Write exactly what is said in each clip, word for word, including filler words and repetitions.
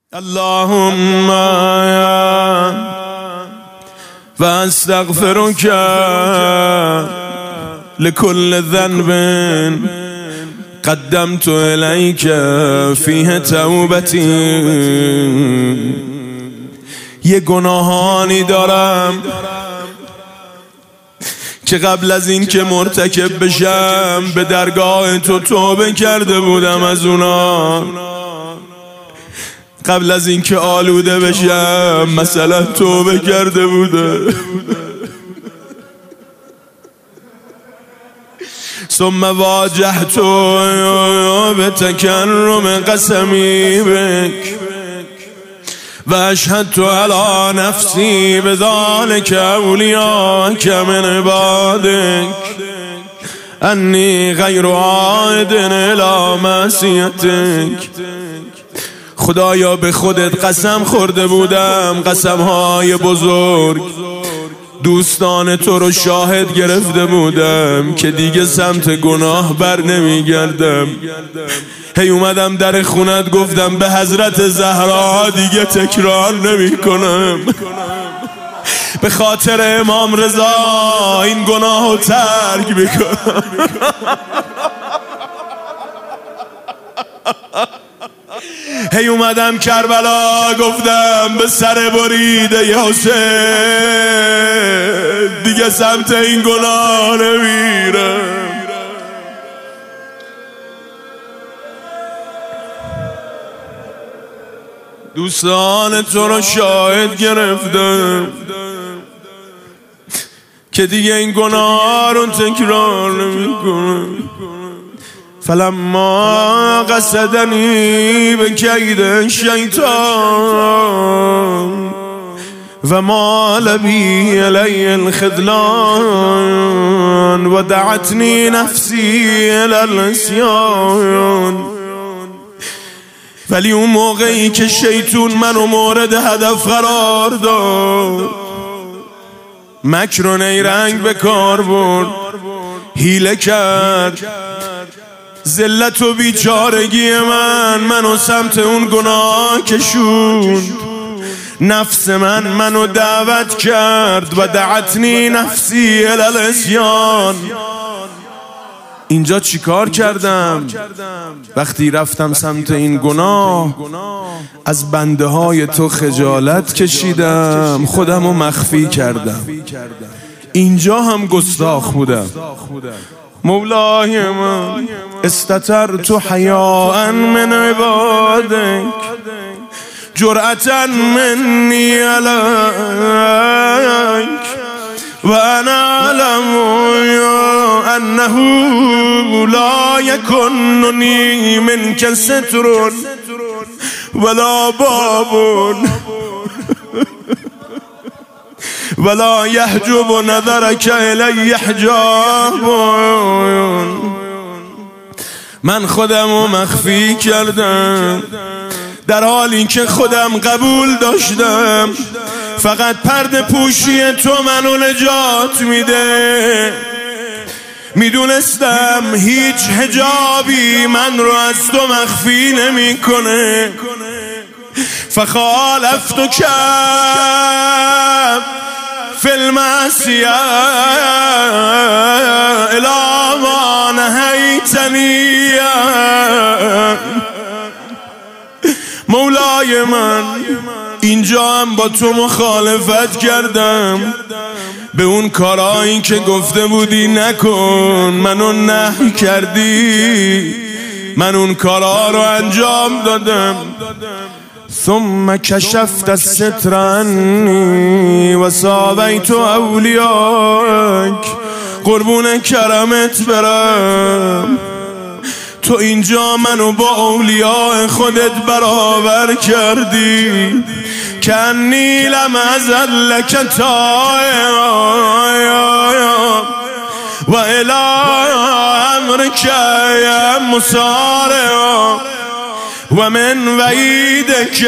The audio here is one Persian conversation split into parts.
اللهم و استغفرک لكل ذنب قدمت الیک فیه توبتی. یه گناهانی دارم که قبل از این که مرتکب بشم به درگاه تو توبه کرده بودم از اونا. قبل از این که آلوده بشم مثلا توبه کرده بوده. ثم واجهت بتکرم قسمی بک و اشهدت علی نفسی بذلک اولیاک من عبادک انی غیر عائد الی معصیتک. خدایا به خودت قسم خورده بودم، قسمهای بزرگ، دوستان تو رو شاهد گرفته بودم که دیگه سمت گناه بر نمیگردم. هی اومدم در خونت گفتم به حضرت زهرا دیگه تکرار نمی کنم. به خاطر امام رضا این گناه رو ترک میکنم. هی اومدم کربلا گفتم به سر بریده ی حسین دیگه سمت این گناه نمیرم. دوستان تو رو شاهد گرفتم که دیگه این گناه رو تکرار نمیکنم. فلما قصدنی به کید شیطان و مال بی علی الخذلان و دعتنی نفسی الی العصیان. ولی اون موقعی که شیطون منو مورد هدف قرار داد، مکر و نیرنگ به کار برد، حیله کرد، ذلت و بیچارگی من منو سمت اون گناه کشوند. نفس من منو دعوت کرد و دعتنی نفسی الی العصیان. اینجا چیکار کردم؟ وقتی رفتم سمت این گناه از بنده های تو خجالت کشیدم، خودم رو مخفی کردم. اینجا هم گستاخ بودم. مولای من استترت حیاء من عبادک جرأة منی علیک و انا اعلم انه لا یکننی منک ستر ولا باب ولا یحجب نظرک الی حجاب. من خودم رو مخفی کردم در حالی که خودم قبول داشتم فقط پرده پوشی تو منو نجات میده. میدونستم هیچ حجابی من رو از تو مخفی نمی کنه. فخالفت کم فی المعصیه الی ما نهیتنی. مولای من اینجا هم با تو مخالفت کردم، به اون کارایی که گفته بودی نکن منو نهی کردی، من اون کارا رو انجام دادم. ثم کشفت الستر عنی و ساویت اولیاک. قربون کرمت برم، تو اینجا منو با اولیاء خودت برابر کردی. کنی لم ازل لک طائعا و الی امرک مسارعا و من وعیدک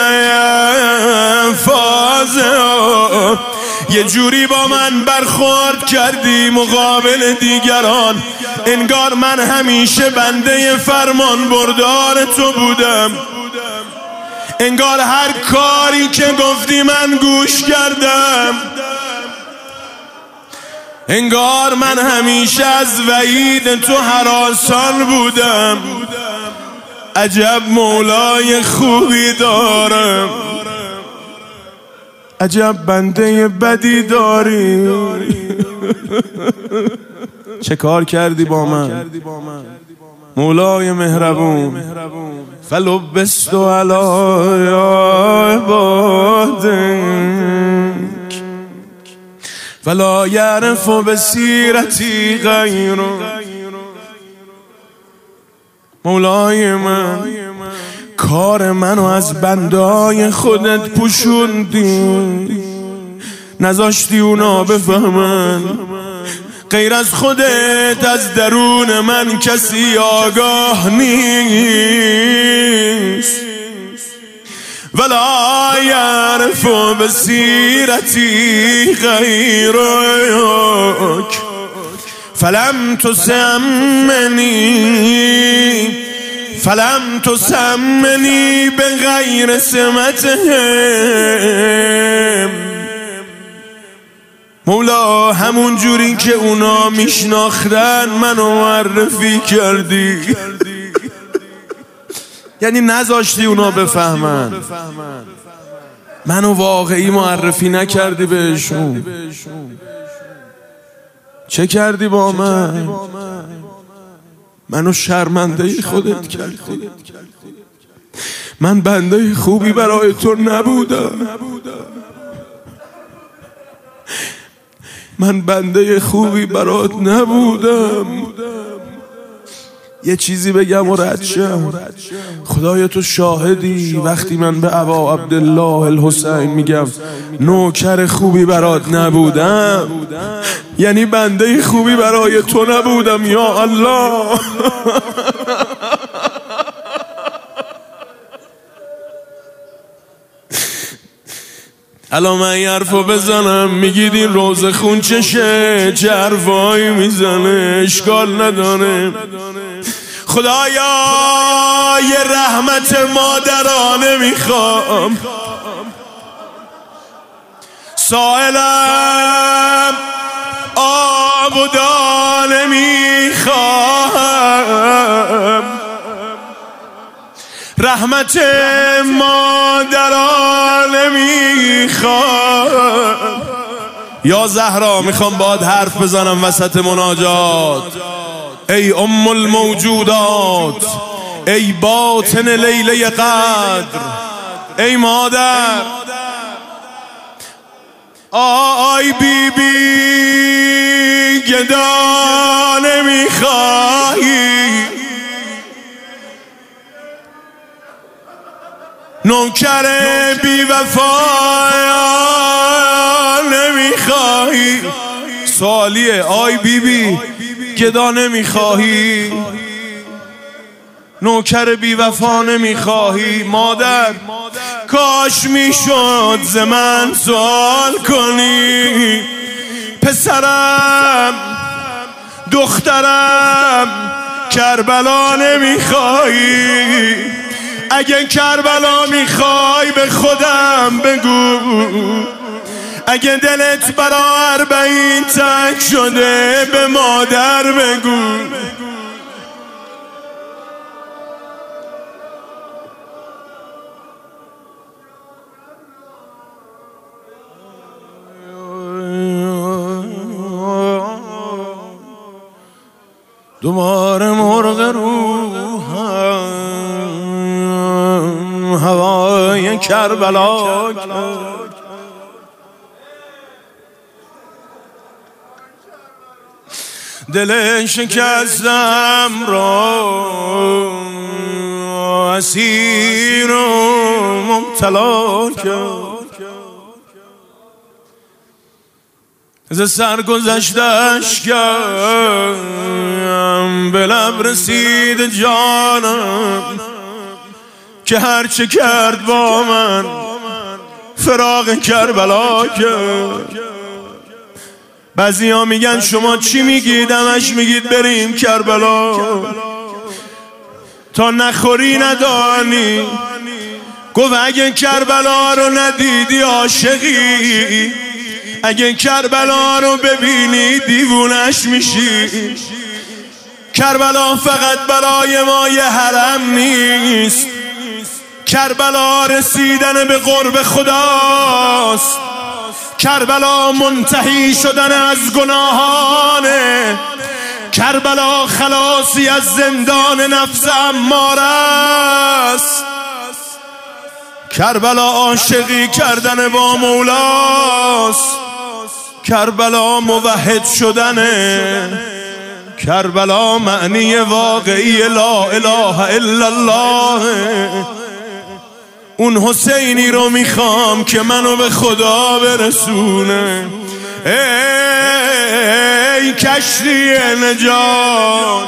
فاضعا. یه جوری با من برخورد کردی مقابل دیگران انگار من همیشه بنده فرمان بردار تو بودم، انگار هر کاری که گفتی من گوش کردم، انگار من همیشه از وعید تو هراسان بودم. عجب مولای خوبی دارم، عجب بنده بدی داری. چه کار کردی با من مولای مهربون؟ فلبست علی عبادک ولا یعرف بسیرتی غیر. مولای من کار منو از بندای خودت پوشوندی، نذاشتی اونا بفهمن غیر از خودت از درون من کسی آگاه نیست. ولا یعرف بسیرتی غیرک فلم تسمنی فلم تسمنی به غیر سمتهم. مولا همون جوری که اونا میشناختن منو معرفی کردی، یعنی نذاشتی اونا بفهمن، منو واقعی معرفی نکردی بهشون. چه کردی با من؟ منو شرمنده خودت کردی. من بنده خوبی برای تو نبودم، من بنده خوبی برات نبودم. یه چیزی بگم و رد شم، خدای تو شاهدی وقتی من به ابا عبدالله الحسین میگم نوکر خوبی برات نبودم، یعنی بنده خوبی برای تو نبودم. یا الله الان من یه حرفو بزنم میگید این روز خون چشه، چه حرفایی میزنه، اشکال نداره. خدایا یه رحمت مادرانه میخوام، سائلم آبودانه میخوام، رحمت مادرانه میخوام. یا زهرا میخوام باهات حرف بزنم وسط مناجات. ای ام الموجودات، ای باطن لیله قدر، ای مادر، آی بی بی گدا نمیخواهی، نوکر بی وفایان نمیخواهی. سوالیه، آی بی بی گدا نمیخواهی، نوکر بی وفا نمیخواهی. مادر کاش میشد ز من سوال کنی، پسرم دخترم کربلا نمیخواهی. اگه کربلا میخوای به خودم بگو، اگه دلت برا اربعین تنگ شده به مادر بگو. دوباره مرغ روحم هوای کربلا کرد، دل شکستم را اسیر و مبتلا کرد. ز سر گذشتش کردم به لب رسید جانم، که هرچه کرد با من فراق کربلا کرد. بعضی ها میگن شما چی میگید؟ همش میگید بریم کربلا، تا نخوری ندانی گفت اگه کربلا رو ندیدی عاشقی، اگه کربلا رو ببینی دیوونش میشی. کربلا فقط برای ما یه حرم نیست، کربلا رسیدن به قرب خداست، کربلا منتهی شدن از گناهانه، کربلا خلاصی از زندان نفس اماره است، کربلا عاشقی کردن با مولاست، کربلا موحد شدنه، کربلا معنی واقعی لا اله الا الله. اون حسینی رو میخوام که منو به خدا برسونه. ای کشتی نجات،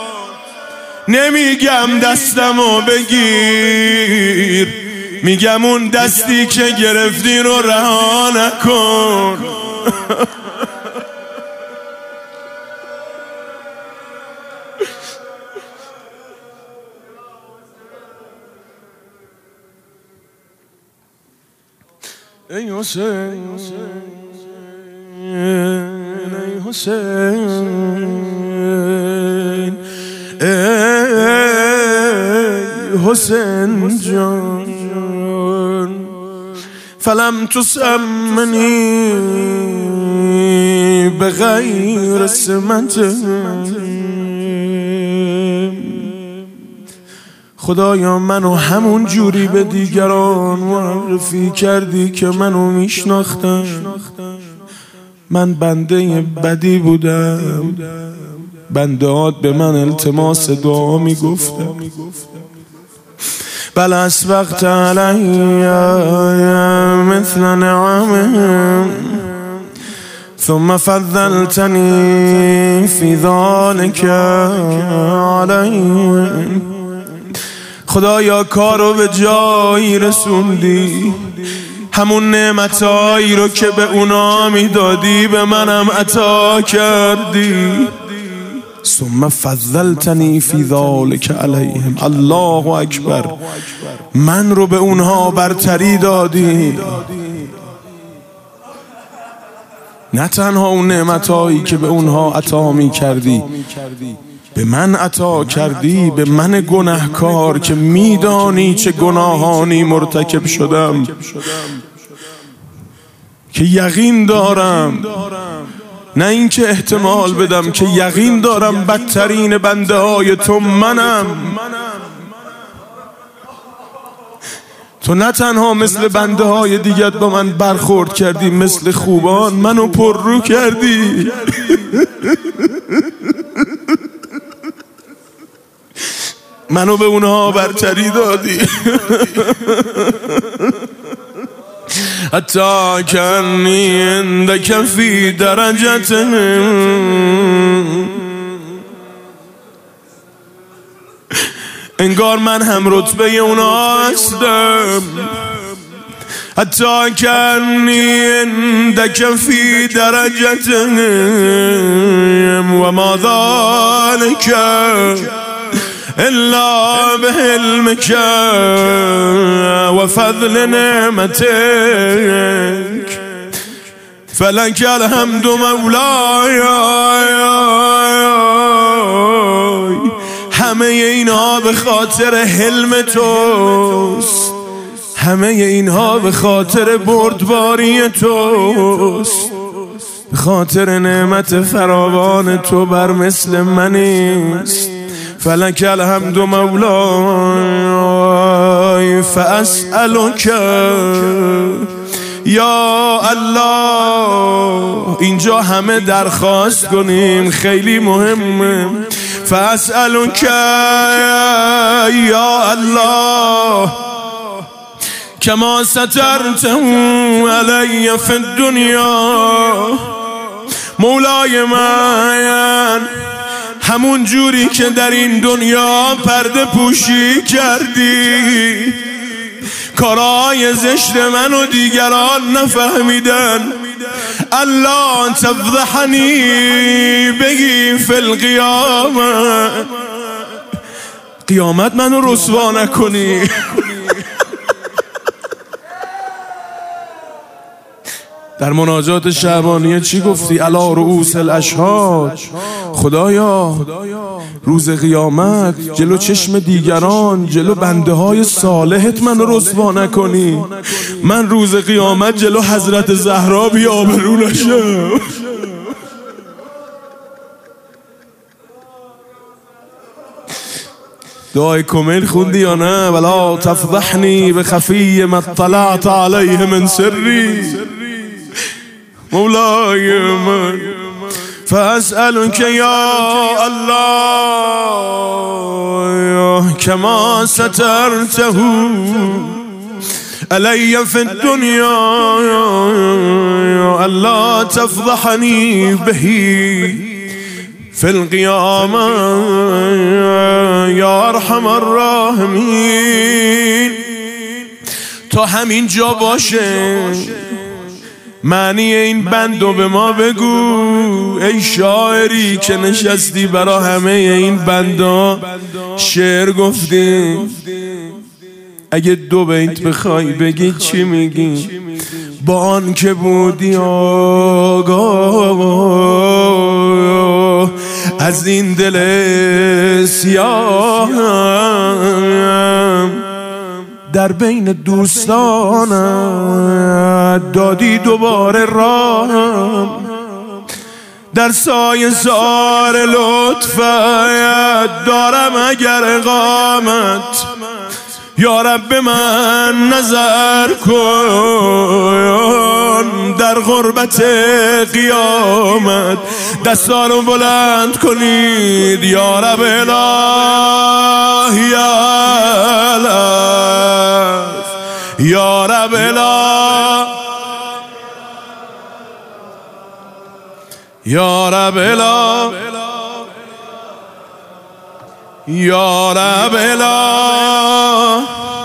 نمیگم دستمو بگیر، میگم اون دستی که گرفتی رو رها نکن. ای حسین، ای حسین، ای حسین جان، فلم تسمنی به غیر سمت. خدایا منو همون جوری به دیگران معرفی کردی که منو میشناختم. من بنده بدی بودم، بندهات به من التماس دعا میگفتم. بل اسبقت علی مثل نعمهم ثم فضلتنی فی ذلک علیهم. خدایا کارو به جایی رسوندی، همون نعمتایی رو که به اونا میدادی به منم عطا کردی. ثم فضلتنی فی ذلک علیهم. الله اکبر، من رو به اونها برتری دادی. نه تنها اون نعمتایی که به اونها عطا می کردی به من عطا کردی، به من گناهکار که میدانی چه گناهانی مرتکب شدم، که یقین دارم، نه اینکه احتمال بدم، که یقین دارم بدترین بنده های تو منم. تو نه تنها مثل بنده های دیگت با من برخورد کردی، مثل خوبان منو پر رو کردی. منو به اونها برتری دادی. حتی کنی عندک فی درجتهم، انگار من هم رتبه اونا هستم. حتی کنی عندک فی درجتهم و ما ذلک الا بعلمک و فضل نعمتک فلک الحمد مولای. همه اینها به خاطر حلم توست، همه اینها به خاطر بردباری توست، به خاطر نعمت فراوان تو بر مثل منیست. فلک الحمد مولای فاسألک یا الله. اینجا همه درخواست کنیم، خیلی مهمه. فاسألک یا الله کما سترته علی فی الدنیا. مولای من، همون جوری که در این دنیا پرده پوشی کردی، کارهای زشت من و دیگران نفهمیدن، الله تفضحنی بگی فی القیامت، قیامت منو رسوا نکنی. در مناجات شعبانیه چی گفتی؟ علی رؤوس الاشهاد، خدایا روز قیامت جلو چشم دیگران، جلو بنده های صالحت من رسوا نکنی. من روز قیامت جلو حضرت زهرا بی آبرو نشم. دعای کمیل خوندی یا نه؟ ولا تفضحنی بخفی ما اطلعت علیه من سری مولای من فاسألك یا الله کما سترته علی فی الدنیا الا تفضحنی بهی فی القیامة یا ارحم الراحمین. تا همین جا باشه معنی این بندو به ما بگو ای شاعری که نشستی برا همه این بندا شعر گفتی. اگه دو بیت بخوای بگی چی میگی؟ با آن که بودی آگاه از این دل سیاهم، در بین دوستانم دادی دوباره راهم، در سایه زار لطفت دارم اگر اقامت. یا رب من نظر کن در غربت قیامت، دستا رو بلند کنید. یا رب الهی الف، یا رب الهی، یا رب الهی، یا رب الهی.